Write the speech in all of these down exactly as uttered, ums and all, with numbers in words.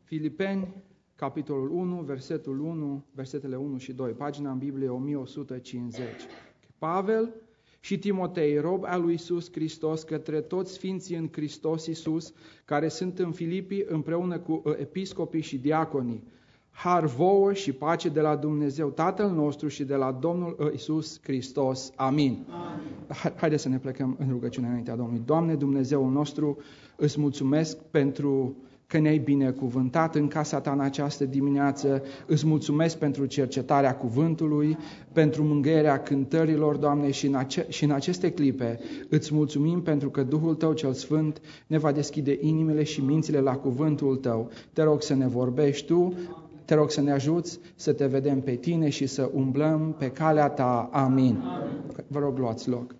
Filipeni, capitolul unu, versetul unu, versetele unu și doi, pagina în Biblie o mie o sută cincizeci. Pavel și Timotei, rob al lui Iisus Hristos, către toți sfinții în Hristos Iisus, care sunt în Filipii împreună cu episcopii și diaconii, har vouă și pace de la Dumnezeu Tatăl nostru și de la Domnul Iisus Hristos. Amin. Amin. Haideți să ne plecăm în rugăciune înaintea Domnului. Doamne, Dumnezeul nostru, îți mulțumesc pentru că ne-ai binecuvântat în casa ta în această dimineață. Îți mulțumesc pentru cercetarea cuvântului, pentru mângâierea cântărilor, Doamne, și în, ace- și în aceste clipe îți mulțumim pentru că Duhul Tău cel Sfânt ne va deschide inimile și mințile la cuvântul Tău. Te rog să ne vorbești Tu, te rog să ne ajuți să te vedem pe Tine și să umblăm pe calea Ta. Amin. Amin. Vă rog, luați loc.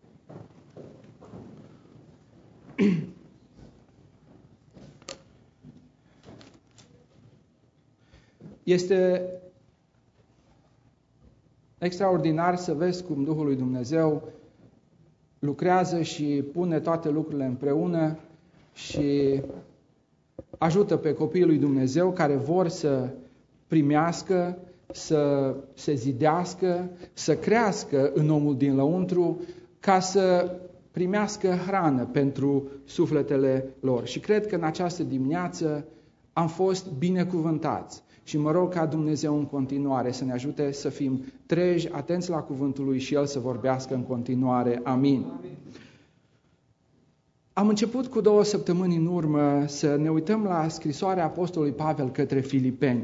Este extraordinar să vezi cum Duhul lui Dumnezeu lucrează și pune toate lucrurile împreună și ajută pe copiii lui Dumnezeu care vor să primească, să se zidească, să crească în omul din lăuntru, ca să primească hrană pentru sufletele lor. Și cred că în această dimineață am fost binecuvântați. Și mă rog ca Dumnezeu în continuare să ne ajute să fim treji, atenți la cuvântul Lui și El să vorbească în continuare. Amin. Amin. Am început cu două săptămâni în urmă să ne uităm la scrisoarea Apostolului Pavel către Filipeni.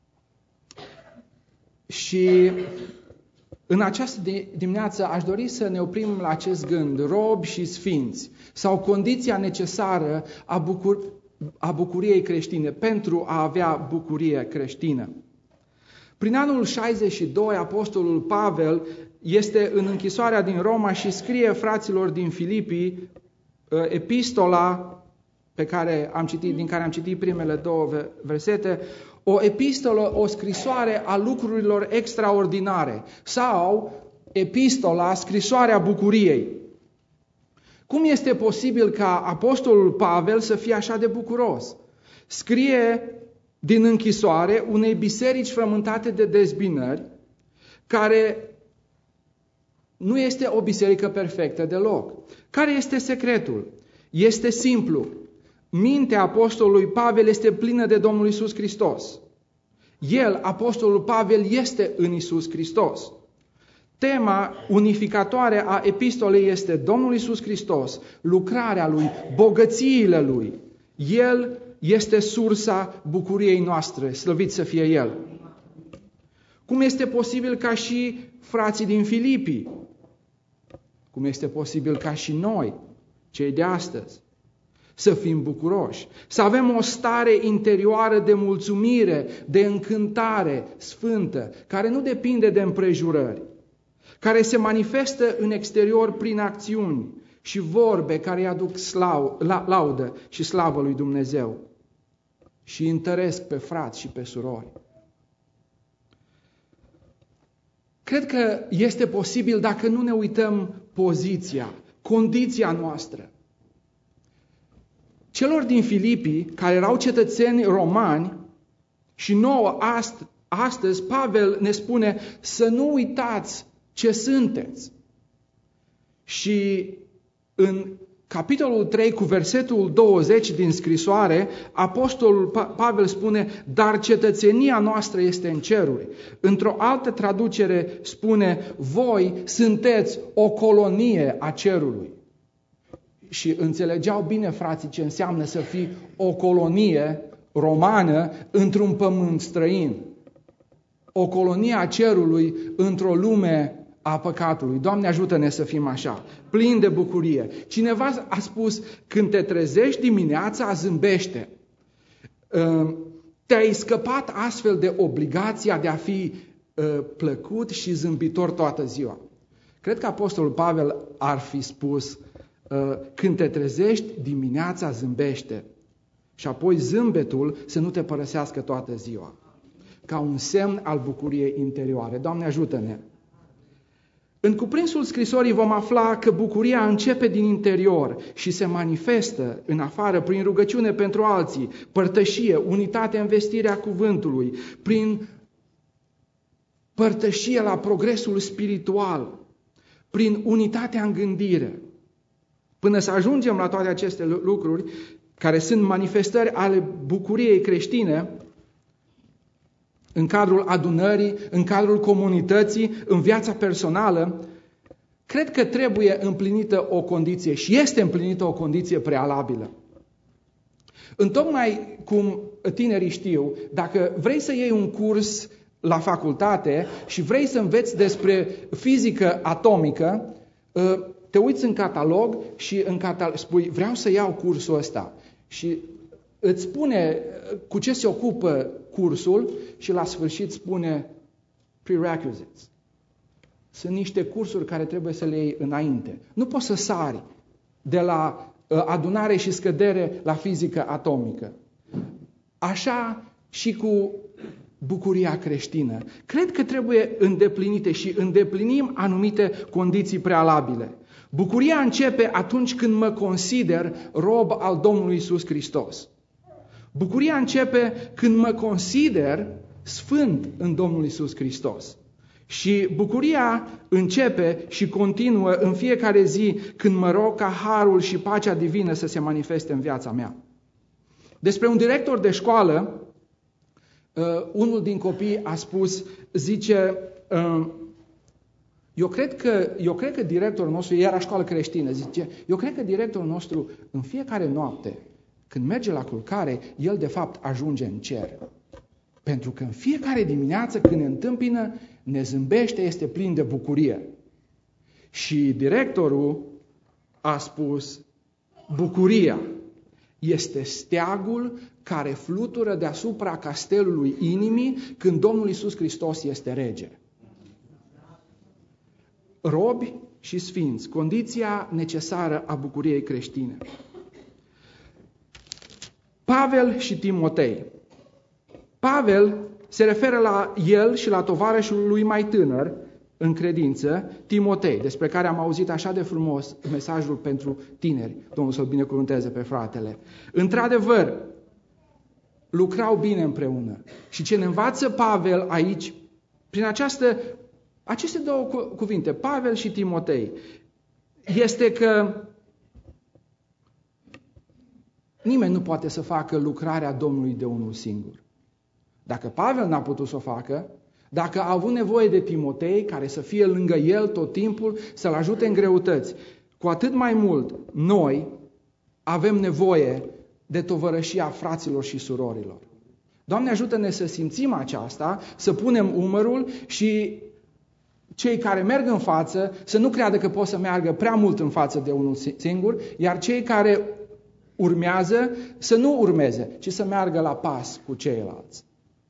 Și în această dimineață aș dori să ne oprim la acest gând, robi și sfinți, sau condiția necesară a bucur- a bucuriei creștine, pentru a avea bucurie creștină. Prin anul șaizeci și doi, Apostolul Pavel este în închisoarea din Roma și scrie fraților din Filipii epistola pe care am citit, din care am citit primele două versete, o epistolă, o scrisoare a lucrurilor extraordinare, sau epistola, scrisoarea bucuriei. Cum este posibil ca Apostolul Pavel să fie așa de bucuros? Scrie din închisoare unei biserici frământate de dezbinări, care nu este o biserică perfectă deloc. Care este secretul? Este simplu. Mintea Apostolului Pavel este plină de Domnul Iisus Hristos. El, Apostolul Pavel, este în Iisus Hristos. Tema unificatoare a epistolei este Domnul Iisus Hristos, lucrarea Lui, bogățiile Lui. El este sursa bucuriei noastre, slăvit să fie El. Cum este posibil ca și frații din Filipii? Cum este posibil ca și noi, cei de astăzi, să fim bucuroși, să avem o stare interioară de mulțumire, de încântare sfântă, care nu depinde de împrejurări, care se manifestă în exterior prin acțiuni și vorbe care îi aduc slau, la, laudă și slavă lui Dumnezeu și întăresc pe frați și pe surori. Cred că este posibil dacă nu ne uităm poziția, condiția noastră. Celor din Filipii, care erau cetățeni romani, și nouă ast- astăzi Pavel ne spune să nu uitați ce sunteți. Și în capitolul trei, cu versetul douăzeci din scrisoare, Apostolul Pavel spune, dar cetățenia noastră este în ceruri. Într-o altă traducere spune, voi sunteți o colonie a cerului. Și înțelegeau bine frații ce înseamnă să fii o colonie romană într-un pământ străin. O colonie a cerului într-o lume a păcatului. Doamne, ajută-ne să fim așa, plini de bucurie. Cineva a spus, când te trezești dimineața, zâmbește. Te-ai scăpat astfel de obligația de a fi plăcut și zâmbitor toată ziua. Cred că Apostolul Pavel ar fi spus, când te trezești dimineața, zâmbește. Și apoi zâmbetul să nu te părăsească toată ziua. Ca un semn al bucuriei interioare. Doamne, ajută-ne! În cuprinsul scrisorii vom afla că bucuria începe din interior și se manifestă în afară prin rugăciune pentru alții, părtășie, unitate în vestirea cuvântului, prin părtășie la progresul spiritual, prin unitatea în gândire. Până să ajungem la toate aceste lucruri, care sunt manifestări ale bucuriei creștine, în cadrul adunării, în cadrul comunității, în viața personală, cred că trebuie împlinită o condiție și este împlinită o condiție prealabilă. Întocmai cum tinerii știu, dacă vrei să iei un curs la facultate și vrei să înveți despre fizică atomică, te uiți în catalog și în catalog spui, vreau să iau cursul ăsta. Și îți spune cu ce se ocupă cursul și la sfârșit spune prerequisites. Sunt niște cursuri care trebuie să le iei înainte. Nu poți să sari de la adunare și scădere la fizică atomică. Așa și cu bucuria creștină. Cred că trebuie îndeplinite și îndeplinim anumite condiții prealabile. Bucuria începe atunci când mă consider rob al Domnului Iisus Hristos. Bucuria începe când mă consider sfânt în Domnul Iisus Hristos. Și bucuria începe și continuă în fiecare zi când mă rog ca harul și pacea divină să se manifeste în viața mea. Despre un director de școală, uh, unul din copii a spus, zice, uh, eu cred că, eu cred că directorul nostru, era școală creștină, zice, eu cred că directorul nostru în fiecare noapte, când merge la culcare, el de fapt ajunge în cer. Pentru că în fiecare dimineață când ne întâmpină, ne zâmbește, este plin de bucurie. Și directorul a spus, bucuria este steagul care flutură deasupra castelului inimii când Domnul Iisus Hristos este rege. Robi și sfinți, condiția necesară a bucuriei creștine. Pavel și Timotei. Pavel se referă la el și la tovarășul lui mai tânăr în credință, Timotei, despre care am auzit așa de frumos mesajul pentru tineri. Domnul să-l binecuvânteze pe fratele. Într-adevăr, lucrau bine împreună. Și ce ne învață Pavel aici, prin această, aceste două cuvinte, Pavel și Timotei, este că nimeni nu poate să facă lucrarea Domnului de unul singur. Dacă Pavel n-a putut să o facă, dacă a avut nevoie de Timotei, care să fie lângă el tot timpul, să-l ajute în greutăți, cu atât mai mult, noi avem nevoie de tovărășia fraților și surorilor. Doamne, ajută-ne să simțim aceasta, să punem umărul și cei care merg în față să nu creadă că pot să meargă prea mult în față de unul singur, iar cei care urmează să nu urmeze, ci să meargă la pas cu ceilalți.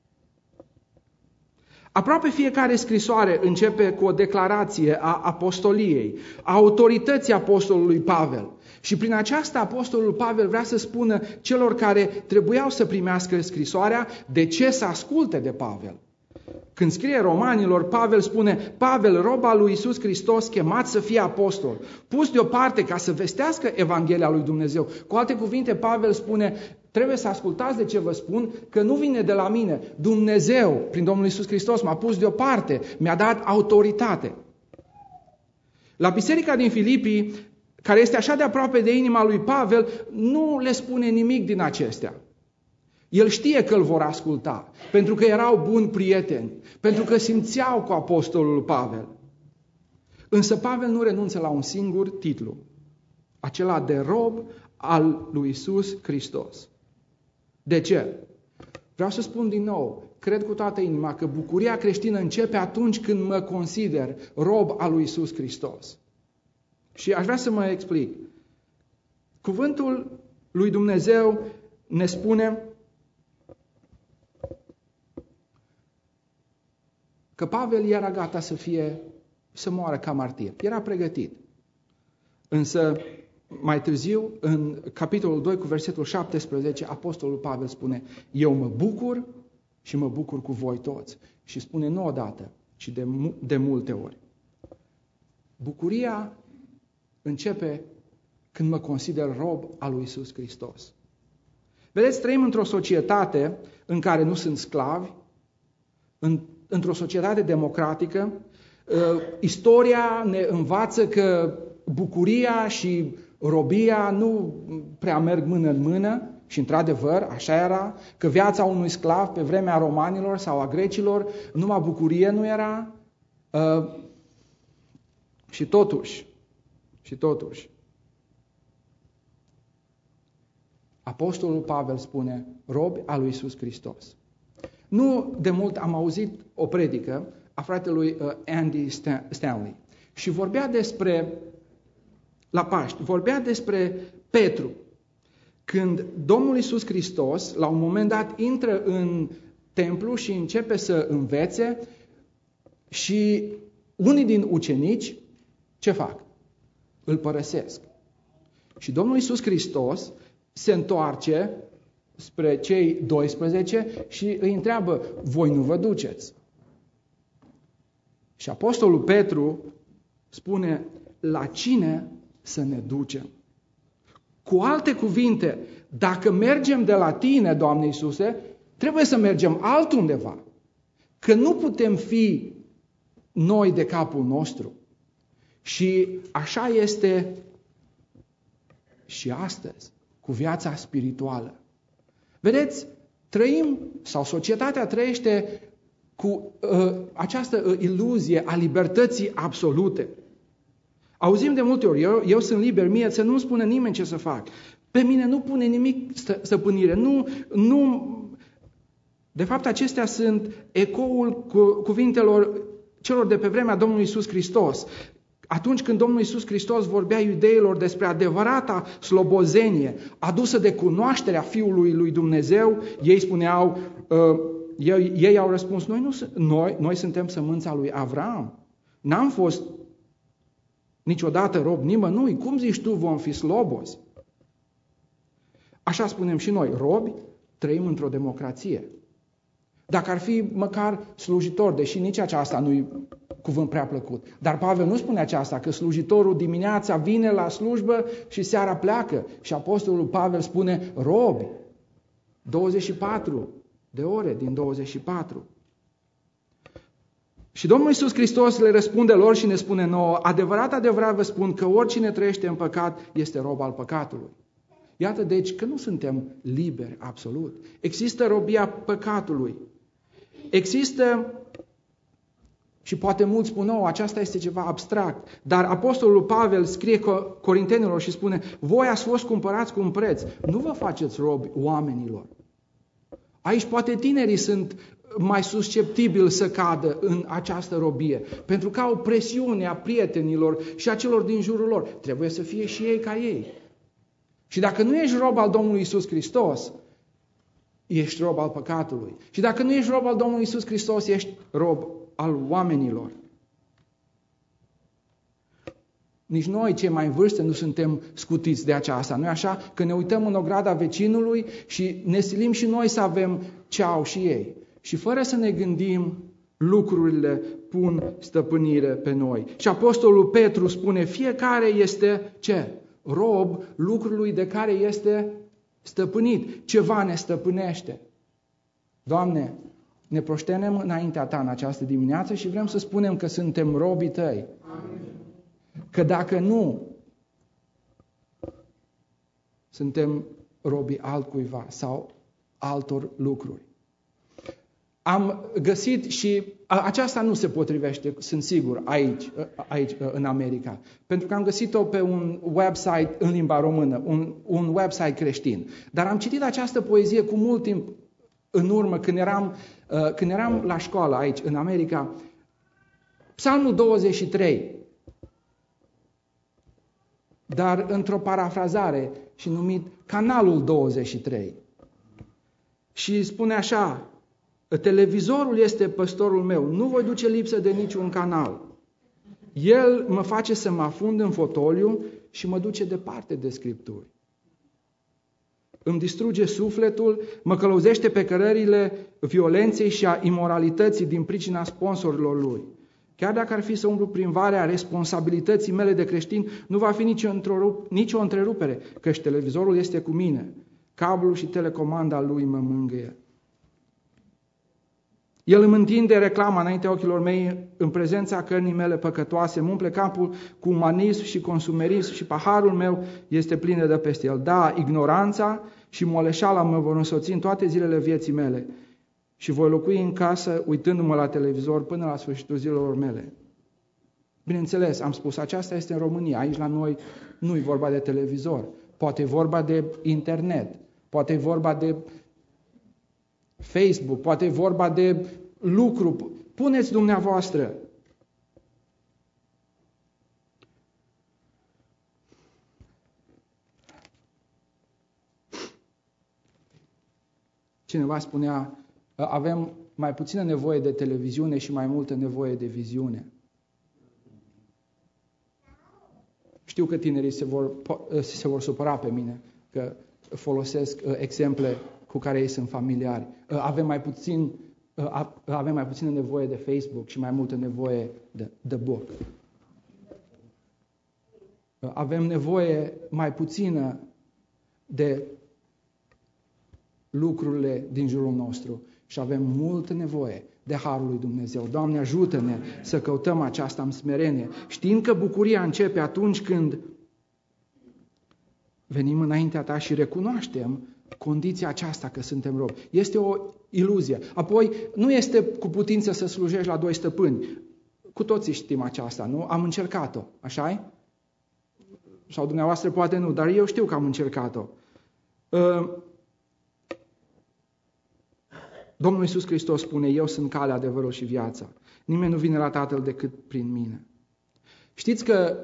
Aproape fiecare scrisoare începe cu o declarație a apostoliei, a autorității apostolului Pavel. Și prin aceasta apostolul Pavel vrea să spună celor care trebuiau să primească scrisoarea de ce să asculte de Pavel. Când scrie Romanilor, Pavel spune, Pavel, rob al lui Iisus Hristos, chemat să fie apostol, pus deoparte ca să vestească Evanghelia lui Dumnezeu. Cu alte cuvinte, Pavel spune, trebuie să ascultați de ce vă spun, că nu vine de la mine. Dumnezeu, prin Domnul Iisus Hristos, m-a pus deoparte, mi-a dat autoritate. La biserica din Filipii, care este așa de aproape de inima lui Pavel, nu le spune nimic din acestea. El știe că îl vor asculta, pentru că erau buni prieteni, pentru că simțeau cu apostolul Pavel. Însă Pavel nu renunță la un singur titlu, acela de rob al lui Iisus Hristos. De ce? Vreau să spun din nou, cred cu toată inima că bucuria creștină începe atunci când mă consider rob al lui Iisus Hristos. Și aș vrea să mă explic. Cuvântul lui Dumnezeu ne spune că Pavel era gata să fie, să moară ca martir. Era pregătit. Însă, mai târziu, în capitolul doi, cu versetul șaptesprezece, apostolul Pavel spune, eu mă bucur și mă bucur cu voi toți. Și spune nu odată, ci de, de multe ori. Bucuria începe când mă consider rob al lui Iisus Hristos. Vedeți, trăim într-o societate în care nu sunt sclavi, în, într-o societate democratică. Uh, istoria ne învață că bucuria și robia nu prea merg mână în mână și, într-adevăr, așa era, că viața unui sclav pe vremea romanilor sau a grecilor, numai bucurie nu era. Uh, și totuși, și totuși, Apostolul Pavel spune, robi al lui Iisus Hristos. Nu de mult am auzit o predică a fratelui uh, Andy Stanley și vorbea despre, la Paști, vorbea despre Petru. Când Domnul Iisus Hristos, la un moment dat, intră în templu și începe să învețe și unii din ucenici, ce fac? Îl părăsesc. Și Domnul Iisus Hristos se întoarce spre cei doisprezece și îi întreabă, voi nu vă duceți? Și Apostolul Petru spune, la cine să ne ducem? Cu alte cuvinte, dacă mergem de la tine, Doamne Iisuse, trebuie să mergem altundeva. Că nu putem fi noi de capul nostru. Și așa este și astăzi, cu viața spirituală. Vedeți, trăim, sau societatea trăiește cu uh, această uh, iluzie a libertății absolute. Auzim de multe ori, eu, eu sunt liber, mie să nu-mi spune nimeni ce să fac. Pe mine nu pune nimic stăpânire. Nu, nu... De fapt, acestea sunt ecoul cu, cuvintelor celor de pe vremea Domnului Iisus Hristos. Atunci când Domnul Iisus Hristos vorbea iudeilor despre adevărata slobozenie adusă de cunoașterea Fiului lui Dumnezeu, ei spuneau, uh, ei, ei au răspuns, noi, nu, noi, noi suntem sămânța lui Avram. N-am fost niciodată rob nimănui. Cum zici tu vom fi slobozi? Așa spunem și noi, robi, trăim într-o democrație. Dacă ar fi măcar slujitor, deși nici aceasta nu-i cuvânt prea plăcut. Dar Pavel nu spune aceasta, că slujitorul dimineața vine la slujbă și seara pleacă. Și Apostolul Pavel spune, robi, douăzeci și patru de ore din douăzeci și patru. Și Domnul Iisus Hristos le răspunde lor și ne spune nouă, adevărat, adevărat vă spun că oricine trăiește în păcat este rob al păcatului. Iată deci că nu suntem liberi absolut. Există robia păcatului. Există, și poate mulți spun, nou, aceasta este ceva abstract, dar Apostolul Pavel scrie Corintenilor și spune, voi ați fost cumpărați cu un preț, nu vă faceți robi oamenilor. Aici poate tinerii sunt mai susceptibili să cadă în această robie, pentru că au presiunea prietenilor și a celor din jurul lor. Trebuie să fie și ei ca ei. Și dacă nu ești rob al Domnului Iisus Hristos, ești rob al păcatului. Și dacă nu ești rob al Domnului Iisus Hristos, ești rob al oamenilor. Nici noi, cei mai în vârstă, nu suntem scutiți de aceasta. Nu-i așa? Că ne uităm în ograda vecinului și ne silim și noi să avem ce au și ei. Și fără să ne gândim, lucrurile pun stăpânire pe noi. Și Apostolul Petru spune, fiecare este ce? Rob lucrului de care este stăpânit. Ceva ne stăpânește. Doamne, ne proștenem înaintea Ta în această dimineață și vrem să spunem că suntem robii Tăi. Amin. Că dacă nu, suntem robii altcuiva sau altor lucruri. Am găsit și aceasta nu se potrivește, sunt sigur, aici, aici în America. Pentru că am găsit-o pe un website în limba română, un, un website creștin. Dar am citit această poezie cu mult timp în urmă, când eram, când eram la școală aici, în America. Psalmul douăzeci și trei. Dar într-o parafrazare și numit Canalul douăzeci și trei. Și spune așa, televizorul este păstorul meu, nu voi duce lipsă de niciun canal. El mă face să mă afund în fotoliu și mă duce departe de Scripturi. Îmi distruge sufletul, mă călăuzește pe cărările violenței și a imoralității din pricina sponsorilor lui. Chiar dacă ar fi să umblu prin varea responsabilității mele de creștin, nu va fi nicio, nicio întrerupere, căci televizorul este cu mine. Cablul și telecomanda lui mă mângâie. El îmi întinde reclama înaintea ochilor mei, în prezența cărnii mele păcătoase, îmi umple capul cu umanism și consumerism și paharul meu este plin de peste el. Da, ignoranța și moleșala mă vor însoți în toate zilele vieții mele și voi locui în casă uitându-mă la televizor până la sfârșitul zilelor mele. Bineînțeles, am spus, aceasta este în România, aici la noi nu e vorba de televizor, poate e vorba de internet, poate e vorba de Facebook, poate e vorba de lucru. Puneți dumneavoastră. Cineva spunea, avem mai puțină nevoie de televiziune și mai multă nevoie de viziune. Știu că tinerii se vor, se vor supăra pe mine că folosesc exemple cu care ei sunt familiari. Avem mai puțin, avem mai puțină nevoie de Facebook și mai multă nevoie de, de book. Avem nevoie mai puțină de lucrurile din jurul nostru și avem multă nevoie de harul lui Dumnezeu. Doamne, ajută-ne să căutăm aceasta în smerenie, știind că bucuria începe atunci când venim înaintea Ta și recunoaștem condiția aceasta că suntem robi. Este o iluzie. Apoi, nu este cu putință să slujești la doi stăpâni. Cu toții știm aceasta, nu? Am încercat-o, așa-i? Sau dumneavoastră poate nu, dar eu știu că am încercat-o. Domnul Iisus Hristos spune, eu sunt calea, adevărul și viața. Nimeni nu vine la Tatăl decât prin mine. Știți că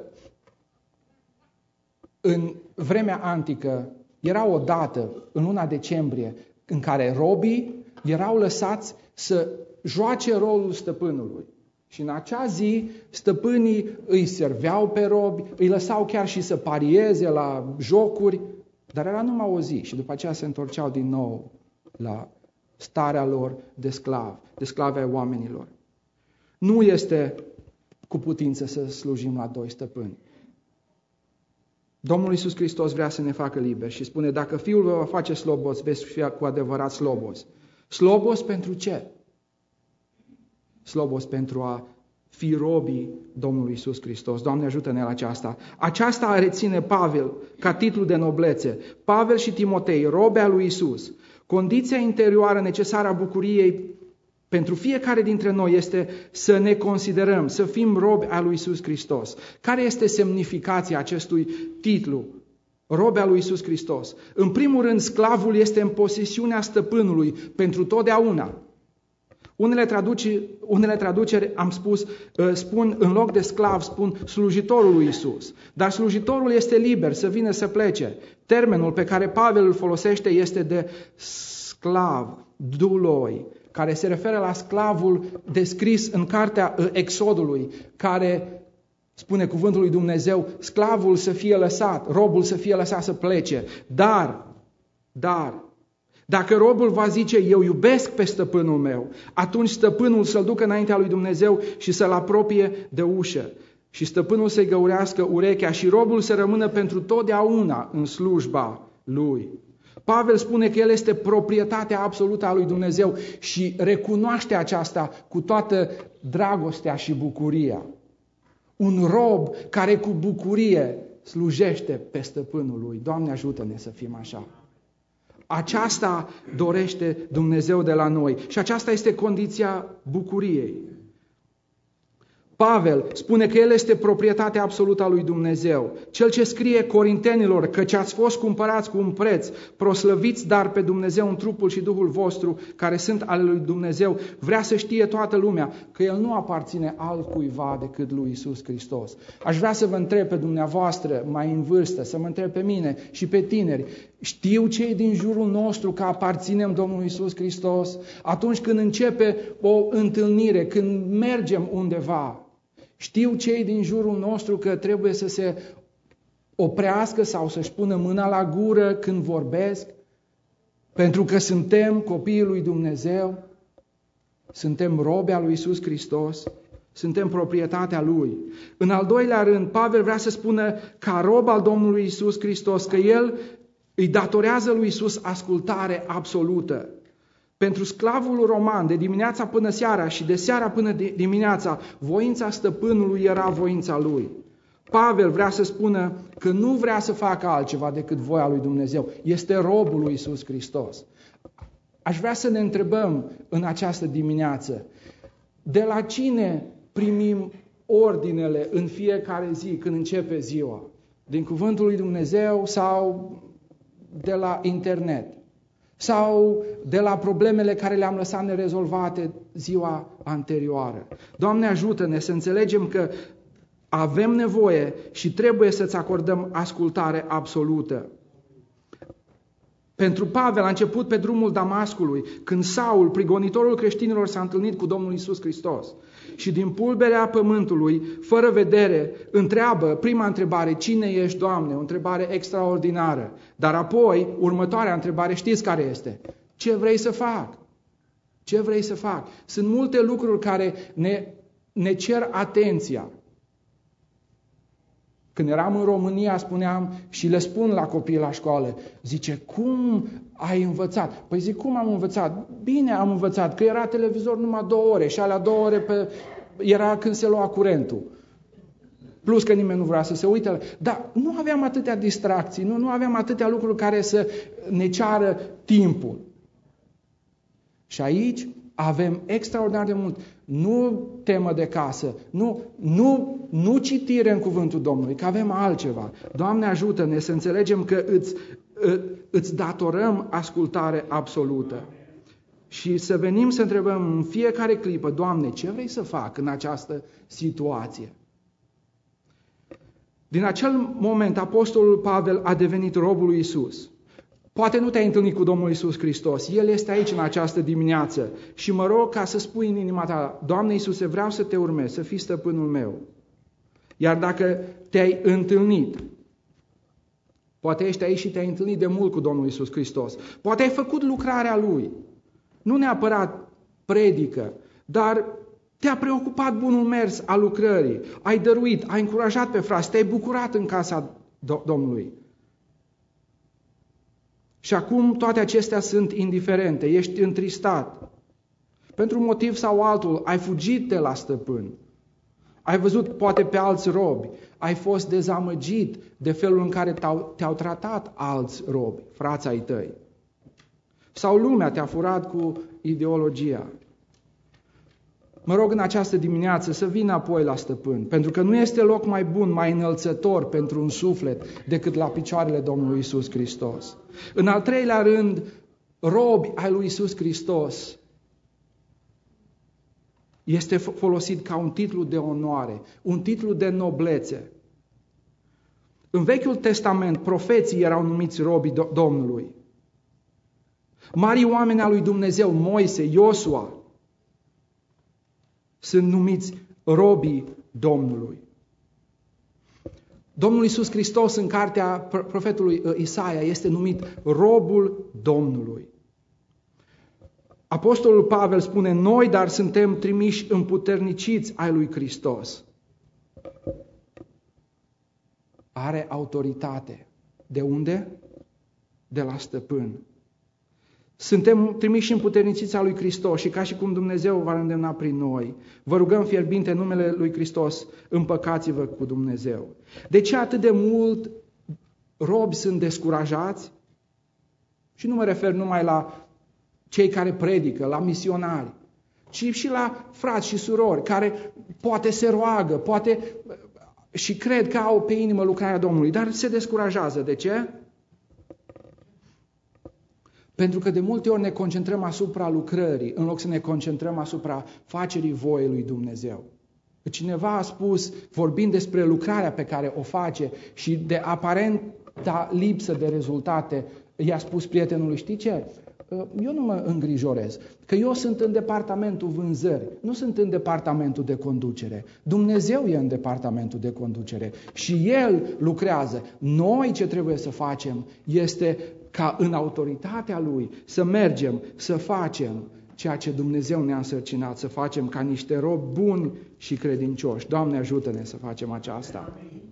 în vremea antică era o dată, în luna decembrie, în care robii erau lăsați să joace rolul stăpânului. Și în acea zi, stăpânii îi serveau pe robi, îi lăsau chiar și să parieze la jocuri, dar era numai o zi și după aceea se întorceau din nou la starea lor de sclav, de sclave ai oamenilor. Nu este cu putință să slujim la doi stăpâni. Domnul Iisus Hristos vrea să ne facă liberi și spune, dacă Fiul vă va face slobos, veți fi cu adevărat slobos. Slobos pentru ce? Slobos pentru a fi robii Domnului Iisus Hristos. Doamne, ajută-ne la aceasta. Aceasta reține Pavel ca titlu de noblețe. Pavel și Timotei, robi al lui Iisus. Condiția interioară necesară a bucuriei pentru fiecare dintre noi este să ne considerăm, să fim robi al lui Iisus Hristos. Care este semnificația acestui titlu? Robi al lui Iisus Hristos. În primul rând, sclavul este în posesiunea stăpânului pentru totdeauna. Unele, traduci, unele traduceri, am spus, spun, în loc de sclav, spun slujitorul lui Iisus. Dar slujitorul este liber să vină să plece. Termenul pe care Pavel îl folosește este de sclav, duloi, care se referă la sclavul descris în cartea Exodului, care spune cuvântul lui Dumnezeu, sclavul să fie lăsat, robul să fie lăsat să plece. Dar, dar, dacă robul va zice, eu iubesc pe stăpânul meu, atunci stăpânul să-l ducă înaintea lui Dumnezeu și să-l apropie de ușă. Și stăpânul să-i găurească urechea și robul să rămână pentru totdeauna în slujba lui. Pavel spune că el este proprietatea absolută a lui Dumnezeu și recunoaște aceasta cu toată dragostea și bucuria. Un rob care cu bucurie slujește pe stăpânul lui. Doamne, ajută-ne să fim așa. Aceasta dorește Dumnezeu de la noi și aceasta este condiția bucuriei. Pavel spune că el este proprietatea absolută a lui Dumnezeu. Cel ce scrie Corintenilor, căci ați fost cumpărați cu un preț, proslăviți dar pe Dumnezeu în trupul și Duhul vostru, care sunt ale lui Dumnezeu, vrea să știe toată lumea că el nu aparține altcuiva decât lui Iisus Hristos. Aș vrea să vă întreb pe dumneavoastră mai în vârstă, să mă întreb pe mine și pe tineri, știu cei din jurul nostru că aparținem Domnului Iisus Hristos? Atunci când începe o întâlnire, când mergem undeva, știu cei din jurul nostru că trebuie să se oprească sau să-și pună mâna la gură când vorbesc? Pentru că suntem copiii lui Dumnezeu? Suntem robi al lui Iisus Hristos? Suntem proprietatea Lui. În al doilea rând, Pavel vrea să spună ca rob al Domnului Iisus Hristos că el îi datorează lui Iisus ascultare absolută. Pentru sclavul roman, de dimineața până seara și de seara până dimineața, voința stăpânului era voința lui. Pavel vrea să spună că nu vrea să facă altceva decât voia lui Dumnezeu. Este robul lui Iisus Hristos. Aș vrea să ne întrebăm în această dimineață, de la cine primim ordinele în fiecare zi când începe ziua? Din cuvântul lui Dumnezeu sau de la internet? Sau de la problemele care le-am lăsat nerezolvate ziua anterioară? Doamne, ajută-ne să înțelegem că avem nevoie și trebuie să-ți acordăm ascultare absolută. Pentru Pavel a început pe drumul Damascului, când Saul, prigonitorul creștinilor, s-a întâlnit cu Domnul Iisus Hristos. Și din pulberea pământului, fără vedere, întreabă, prima întrebare, cine ești, Doamne? O întrebare extraordinară. Dar apoi, următoarea întrebare, știți care este? Ce vrei să fac? Ce vrei să fac? Sunt multe lucruri care ne, ne cer atenția. Când eram în România, spuneam și le spun la copii la școală, zice, cum ai învățat? Păi zic, cum am învățat? Bine am învățat, că era televizor numai două ore și alea două ore pe... era când se lua curentul. Plus că nimeni nu vrea să se uite. Dar nu aveam atâtea distracții, nu, nu aveam atâtea lucruri care să ne ceară timpul. Și aici avem extraordinar de mult. Nu temă de casă, nu, nu, nu citire în cuvântul Domnului, că avem altceva. Doamne, ajută-ne să înțelegem că îți, îți datorăm ascultare absolută. Și să venim să întrebăm în fiecare clipă, Doamne, ce vrei să fac în această situație? Din acel moment, apostolul Pavel a devenit robul lui Iisus. Poate nu te-ai întâlnit cu Domnul Iisus Hristos. El este aici în această dimineață. Și mă rog ca să spui în inima ta, Doamne Iisuse, vreau să te urmez, să fii stăpânul meu. Iar dacă te-ai întâlnit, poate ești aici și te-ai întâlnit de mult cu Domnul Iisus Hristos. Poate ai făcut lucrarea Lui. Nu neapărat predică, dar te-a preocupat bunul mers al lucrării. Ai dăruit, ai încurajat pe frați, te-ai bucurat în casa Domnului. Și acum toate acestea sunt indiferente, ești întristat. Pentru un motiv sau altul ai fugit de la stăpân. Ai văzut poate pe alți robi, ai fost dezamăgit de felul în care te-au, te-au tratat alți robi, frații ai tăi. Sau lumea te-a furat cu ideologia. Mă rog în această dimineață să vin apoi la stăpân, pentru că nu este loc mai bun, mai înălțător pentru un suflet decât la picioarele Domnului Iisus Hristos. În al treilea rând, robi ai lui Iisus Hristos este folosit ca un titlu de onoare, un titlu de noblețe. În Vechiul Testament, profeții erau numiți robii Domnului. Marii oameni al lui Dumnezeu, Moise, Iosua, sunt numiți robii Domnului. Domnul Iisus Hristos în cartea profetului Isaia este numit robul Domnului. Apostolul Pavel spune, noi dar suntem trimiși împuterniciți ai lui Hristos. Are autoritate. De unde? De la stăpân. Suntem trimiși împuterniciți a lui Hristos și ca și cum Dumnezeu va îndemna prin noi, vă rugăm fierbinte în numele lui Hristos, împăcați-vă cu Dumnezeu. De ce atât de mult robi sunt descurajați? Și nu mă refer numai la cei care predică, la misionari, ci și la frați și surori care poate se roagă, poate și cred că au pe inimă lucrarea Domnului, dar se descurajează. De ce? Pentru că de multe ori ne concentrăm asupra lucrării, în loc să ne concentrăm asupra facerii voiei lui Dumnezeu. Cineva a spus, vorbind despre lucrarea pe care o face și de aparenta lipsă de rezultate, i-a spus prietenului, știi ce? Eu nu mă îngrijorez, că eu sunt în departamentul vânzări, nu sunt în departamentul de conducere. Dumnezeu e în departamentul de conducere și El lucrează. Noi ce trebuie să facem este ca în autoritatea Lui să mergem, să facem ceea ce Dumnezeu ne-a însărcinat să facem ca niște robi buni și credincioși. Doamne, ajută-ne să facem aceasta.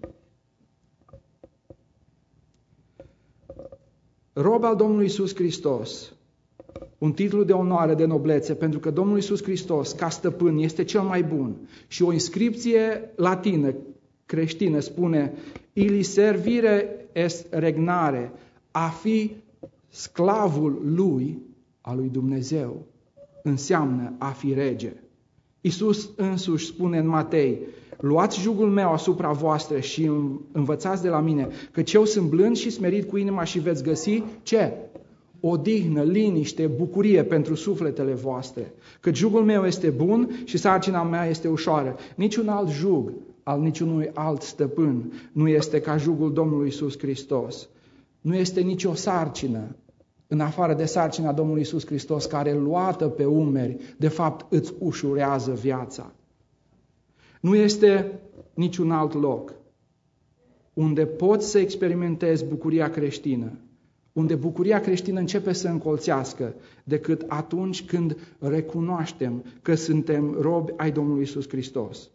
Rob al Domnului Iisus Hristos, un titlu de onoare, de noblețe, pentru că Domnul Iisus Hristos, ca stăpân, este cel mai bun. Și o inscripție latină, creștină, spune: ili servire est regnare, a fi sclavul lui, a lui Dumnezeu, înseamnă a fi rege. Iisus însuși spune în Matei: luați jugul meu asupra voastră și învățați de la mine, căci eu sunt blând și smerit cu inima și veți găsi ce? Odihnă, liniște, bucurie pentru sufletele voastre. Că jugul meu este bun și sarcina mea este ușoară. Niciun alt jug al niciunui alt stăpân nu este ca jugul Domnului Iisus Hristos. Nu este nicio sarcină în afară de sarcina Domnului Iisus Hristos, care, luată pe umeri, de fapt îți ușurează viața. Nu este niciun alt loc unde poți să experimentezi bucuria creștină, unde bucuria creștină începe să încolțească, decât atunci când recunoaștem că suntem robi ai Domnului Iisus Hristos.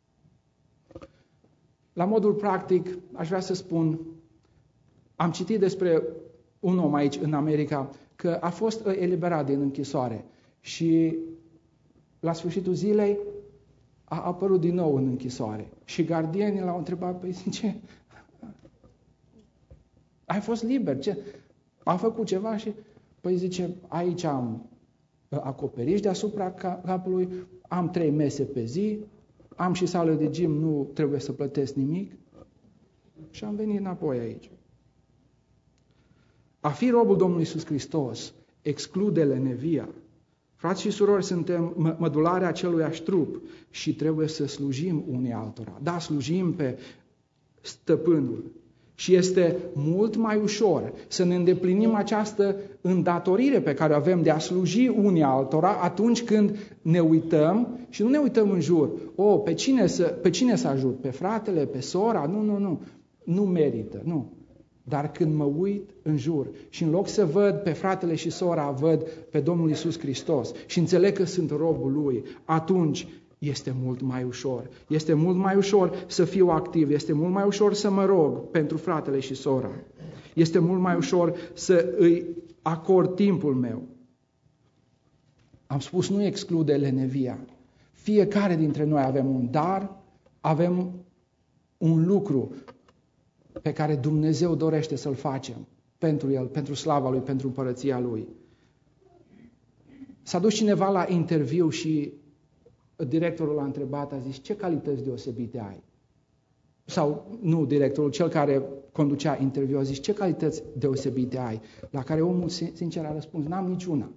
La modul practic, aș vrea să spun, am citit despre un om aici în America că a fost eliberat din închisoare și la sfârșitul zilei a apărut din nou în închisoare. Și gardienii l-au întrebat: păi zice, ai fost liber, ce? A făcut ceva? Și păi zice, aici am acoperiș deasupra capului, am trei mese pe zi, am și sală de gym, nu trebuie să plătesc nimic și am venit înapoi aici. A fi robul Domnului Iisus Hristos exclude lenevia. Frați și surori, suntem mădularea aceluiași trup și trebuie să slujim unii altora. Da, slujim pe stăpânul. Și este mult mai ușor să ne îndeplinim această îndatorire pe care o avem de a sluji unii altora atunci când ne uităm și nu ne uităm în jur. O, pe cine să, pe cine să ajut? Pe fratele, pe sora? Nu, nu, nu. Nu merită, nu. Dar când mă uit în jur și în loc să văd pe fratele și sora, văd pe Domnul Iisus Hristos și înțeleg că sunt robul Lui, atunci este mult mai ușor. Este mult mai ușor să fiu activ, este mult mai ușor să mă rog pentru fratele și sora. Este mult mai ușor să îi acord timpul meu. Am spus, nu exclude lenevia. Fiecare dintre noi avem un dar, avem un lucru pe care Dumnezeu dorește să-l facem pentru El, pentru slava Lui, pentru împărăția Lui. S-a dus cineva la interviu și directorul l-a întrebat, a zis: ce calități deosebite ai? Sau, nu directorul, cel care conducea interviul a zis: ce calități deosebite ai? La care omul sincer a răspuns: n-am niciuna.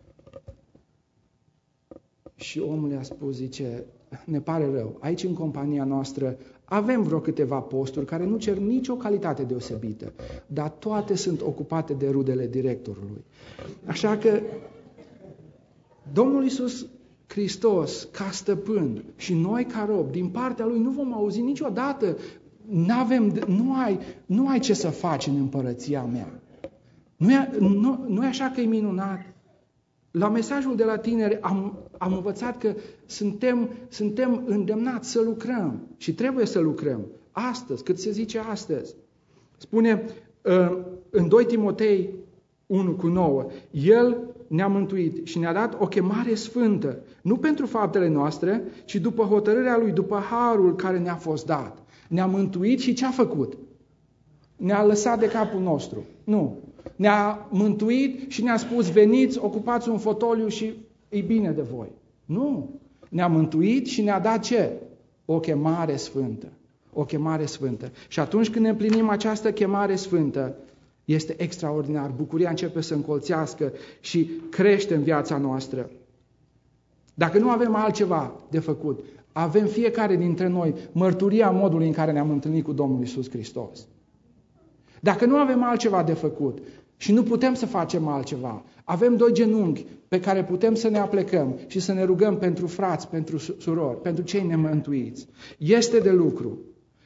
Și omul i-a spus, zice: ne pare rău, aici în compania noastră avem vreo câteva posturi care nu cer nicio calitate deosebită, dar toate sunt ocupate de rudele directorului. Așa că Domnul Iisus Hristos, ca stăpân, și noi ca rob, din partea Lui nu vom auzi niciodată: n-avem, nu, ai, nu ai ce să faci în împărăția mea. Nu e, nu, nu e așa că e minunat? La mesajul de la tineri am, am învățat că suntem, suntem îndemnați să lucrăm și trebuie să lucrăm. Astăzi, cât se zice astăzi. Spune în doi Timotei unu cu nouă, El ne-a mântuit și ne-a dat o chemare sfântă, nu pentru faptele noastre, ci după hotărârea Lui, după harul care ne-a fost dat. Ne-a mântuit și ce a făcut? Ne-a lăsat de capul nostru. Nu. Ne-a mântuit și ne-a spus: veniți, ocupați un fotoliu și e bine de voi. Nu. Ne-a mântuit și ne-a dat ce? O chemare sfântă. O chemare sfântă. Și atunci când ne împlinim această chemare sfântă, este extraordinar. Bucuria începe să încolțească și crește în viața noastră. Dacă nu avem altceva de făcut, avem fiecare dintre noi mărturia modului în care ne-am întâlnit cu Domnul Iisus Hristos. Dacă nu avem altceva de făcut și nu putem să facem altceva, avem doi genunchi pe care putem să ne aplecăm și să ne rugăm pentru frați, pentru surori, pentru cei nemântuiți. Este de lucru.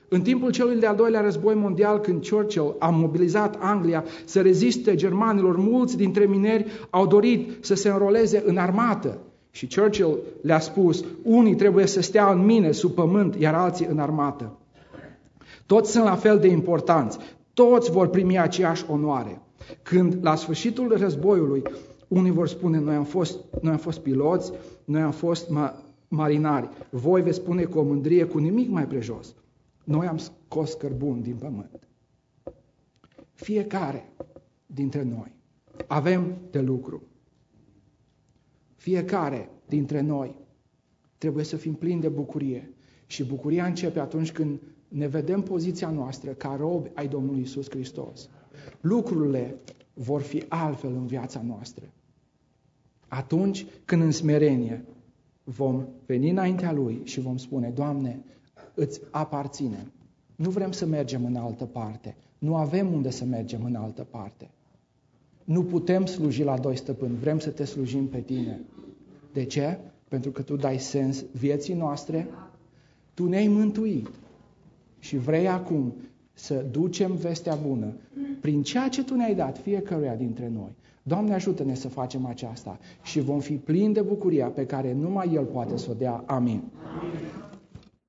În timpul celui de-al doilea război mondial, când Churchill a mobilizat Anglia să reziste germanilor, mulți dintre mineri au dorit să se înroleze în armată. Și Churchill le-a spus, unii trebuie să stea în mine, sub pământ, iar alții în armată. Toți sunt la fel de importanți, toți vor primi aceeași onoare. Când la sfârșitul războiului, unii vor spune, noi am fost, noi am fost piloți, noi am fost ma- marinari, voi veți spune cu o mândrie, cu nimic mai prejos. Noi am scos cărbuni din pământ. Fiecare dintre noi avem de lucru. Fiecare dintre noi trebuie să fim plini de bucurie. Și bucuria începe atunci când ne vedem poziția noastră ca robi ai Domnului Iisus Hristos. Lucrurile vor fi altfel în viața noastră. Atunci când în smerenie vom veni înaintea Lui și vom spune, Doamne, îți aparține. Nu vrem să mergem în altă parte. Nu avem unde să mergem în altă parte. Nu putem sluji la doi stăpâni. Vrem să te slujim pe tine. De ce? Pentru că tu dai sens vieții noastre. Tu ne-ai mântuit. Și vrei acum să ducem vestea bună prin ceea ce tu ne-ai dat fiecăruia dintre noi. Doamne, ajută-ne să facem aceasta și vom fi plini de bucuria pe care numai El poate să o dea. Amin. Amin.